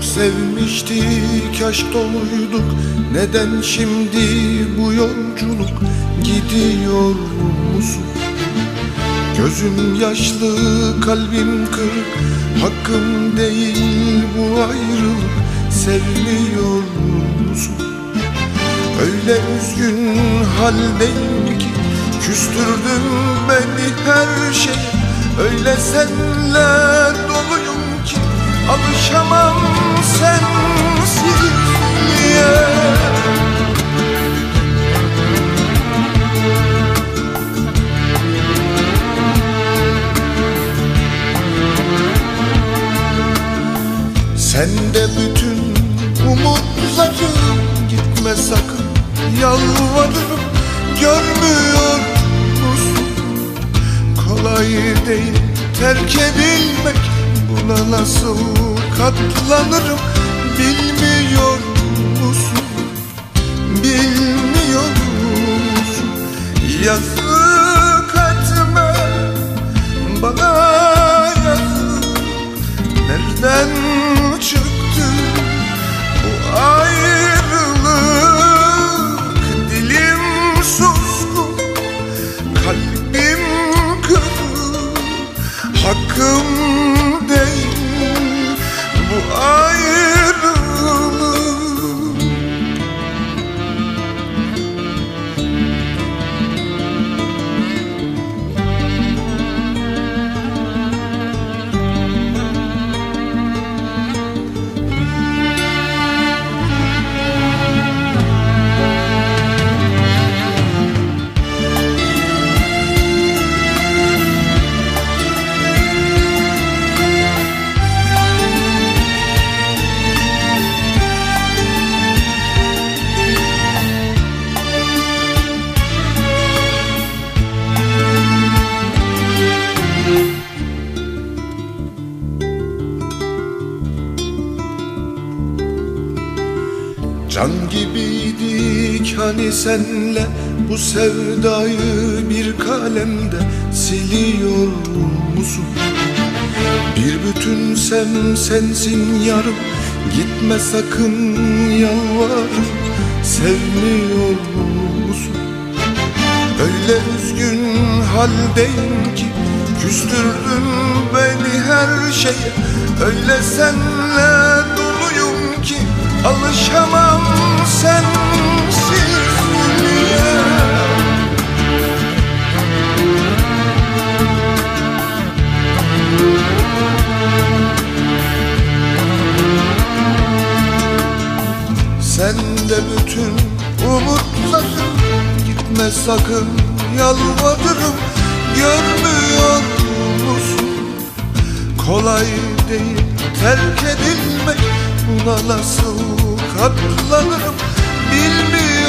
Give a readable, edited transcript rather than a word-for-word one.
Çok sevmiştik, aşk doluyduk. Neden şimdi bu yolculuk? Gidiyor musun? Gözüm yaşlı, kalbim kırık. Hakkım değil bu ayrılık. Sevmiyor musun? Öyle üzgün haldeyim ki küstürdün beni her şeye. Öyle senle doluyum ki alışamam sensizliğe. Sende bütün umutlarım, gitme sakın yalvarırım. Görmüyor musun? Kolay değil terk edilmek, buna nasıl katlanırım? Bilmiyor musun? Bilmiyor musun? Yazık etme bana, yazık. Nereden çıktı bu ayrılık? Dilim suskun, kalbim kırık. Hakkım değil bu ayrılık. Can gibiydik hani senle, bu sevdayı bir kalemde siliyor musun? Bir bütünsem sensin yarım, gitme sakın yalvarırım. Sevmiyor musun? Öyle üzgün haldeyim ki küstürdün beni her şeye. Öyle senle doluyum ki alışamam sensizliğe. Sende bütün umutlarım, gitme sakın yalvarırım. Görmüyor musun? Kolay değil terk edilmek, buna nasıl katlanırım? Bilmiyorum